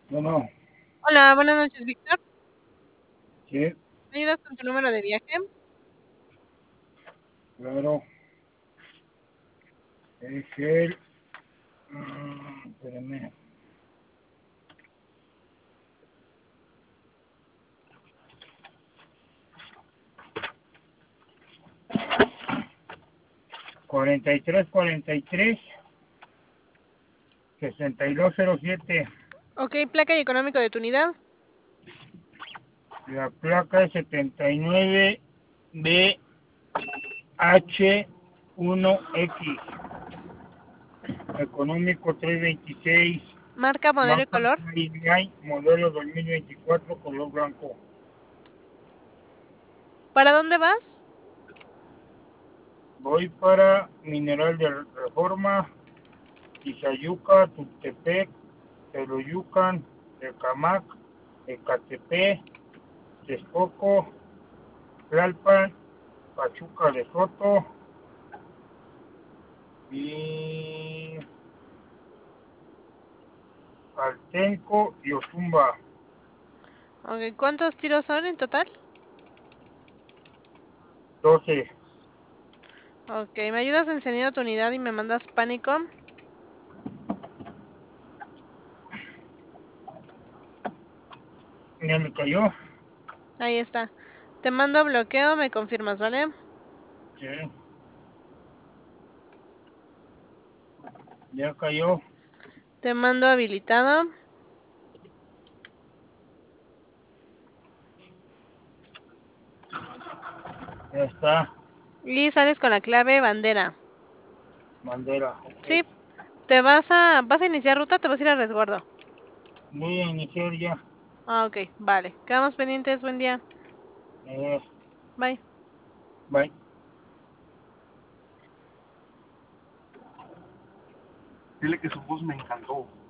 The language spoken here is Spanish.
Bueno, Hola, buenas noches, Víctor. sí, ¿Me ayudas con tu número de viaje? claro, es el, espérame, 43 6207. Ok, placa y económico de tu unidad. La placa es 79BH1X, económico 326, Marca, modelo y marca color. Hyundai, modelo 2024, color blanco. ¿Para dónde vas? Voy para Mineral de Reforma, Tizayuca, Tultepec, Teloyucan, Tecamac, Ecatepec, Texcoco, Tlalpan, Pachuca de Soto y Altenco y Ozumba. Ok, ¿cuántos tiros son en total? 12. Ok, ¿me ayudas encendiendo tu unidad y me mandas pánico? Ya me cayó. Ahí está. Te mando bloqueo, me confirmas, ¿vale? Sí, ya cayó. Te mando habilitado. Ya está. Y sales con la clave bandera. Bandera. Ok. Sí, vas a iniciar ruta, te vas a ir a resguardo. Voy a iniciar ya. Ah, ok, vale. Quedamos pendientes, buen día. Eh, Bye. Bye. Dile que su voz me encantó.